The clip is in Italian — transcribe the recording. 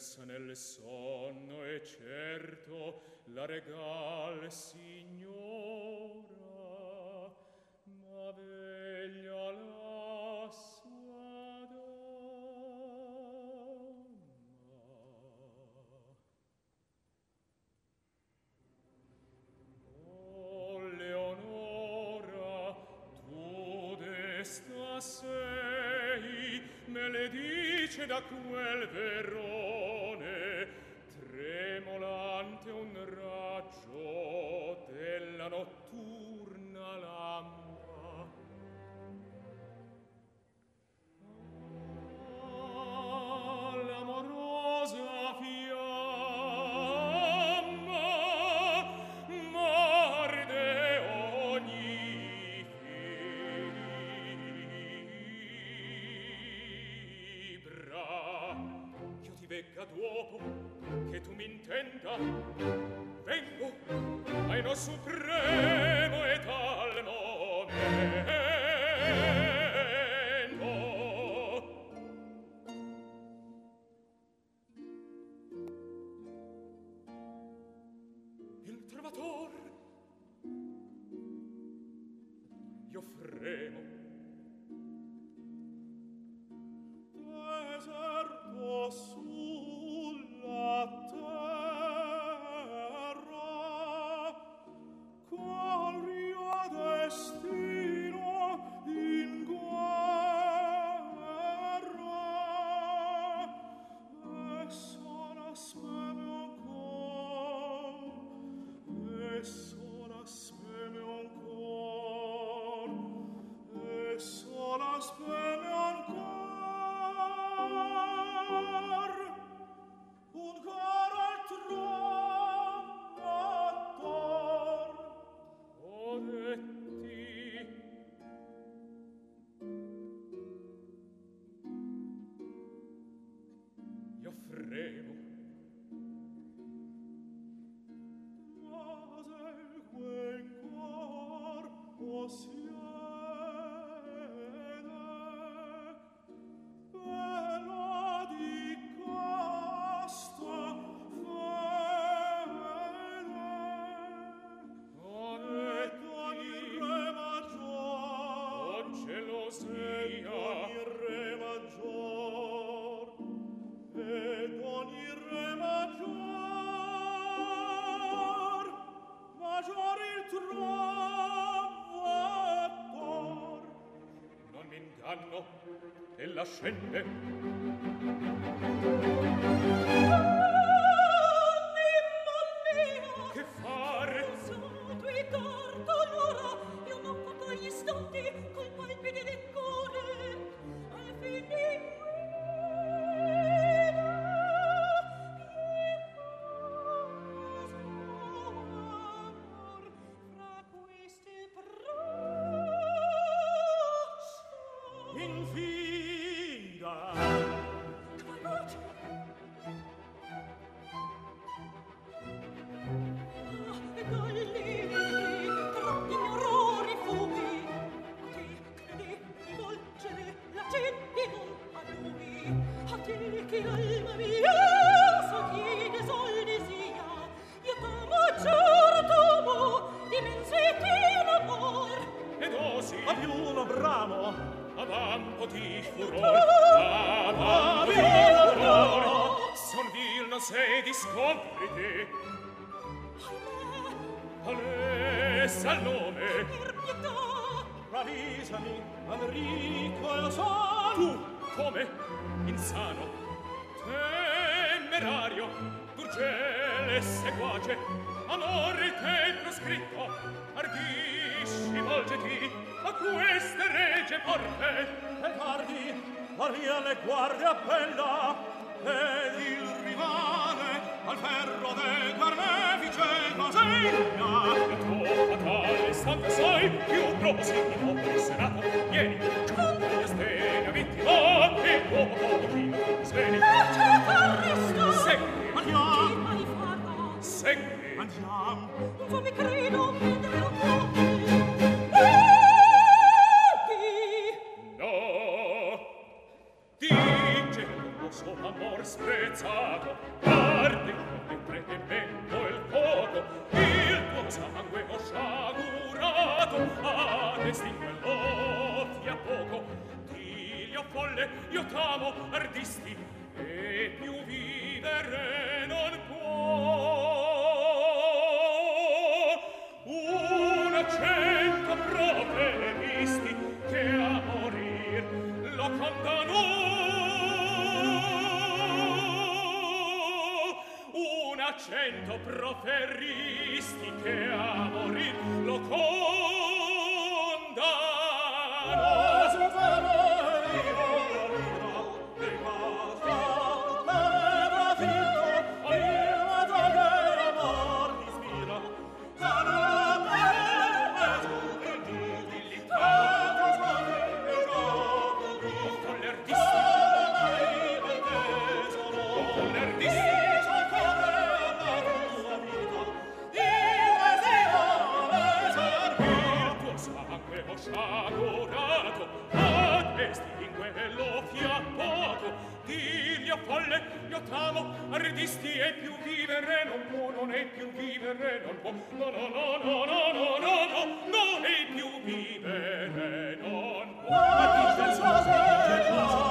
persa nel sonno e certo la regal signora, ma veglia la sua donna. O Leonora, tu desta sei, me le dice da quel verone, tremolante un raggio della notturna lampa. Ah, l'amorosa fiamma marde ogni fibra. Io ti vegga dopo che tu mi intenda, vengo ai no supremo e tal momento. Il trovator io fremo, deserto sulla terra, qual rio destino in guerra, e sola speme ancor, e sola speme ancor, e sola speme ancor, un cor al trovator. O detti, io fremo, ma segue in corpo siede, bella di casta fede. O detti, re maggior, o gelosia, ogni re maggior, ed ogni re maggior, maggior il trovator. Non mi inganno, ella scende. Che fare? Io non poco gli istanti col palpite del cuore al fin di guida amor fra queste braccia Infinga. Cavalotti. Galli, troppi orrori fumi, a te credi di volgere la gente non a lui, a te che l'alma mia sostiene sol desia, io t'amo giuro dimensiti l'amor. Ed osi a più uno bramo, avampo di furor, avampo di furor, son vil non sei di scopriti. Alessa al nome, Per pietà, ravvisami, Enrico e lo son. tu come? Insano, temerario, d'urgele seguace, amor te proscritto, ardisci, volgeti a queste regie porte. E tardi, la via le guardie appella, ed il rivale al ferro del carnefice consegna. E tu, fatale, santo sei, più propositivo per il senato, vieni, voglio stene a vittima, e dopo pochino ti sveni. perciò t'arresto. Segui, Chi Andiamo, mai farà? segui. andiamo. Non mi credo prendere un po'. No, dice suo amor sprezzato, arde come tremendo il fuoco, il tuo sangue ho sciagurato, ad estinguerlo a poco. Diglio folle, io t'amo, ardisti, e più vivere non può. Un accento proferisti che a morir lo condannò. Un accento proferisti che a morir lo condannò. Sciagurato, ad estinguerlo fiappato, diglio folle, io t'amo, ardisti e più vivere non può, non è più vivere non può, no, no, no, no, no, no, no, no, non è più vivere non può. Ma dice il suo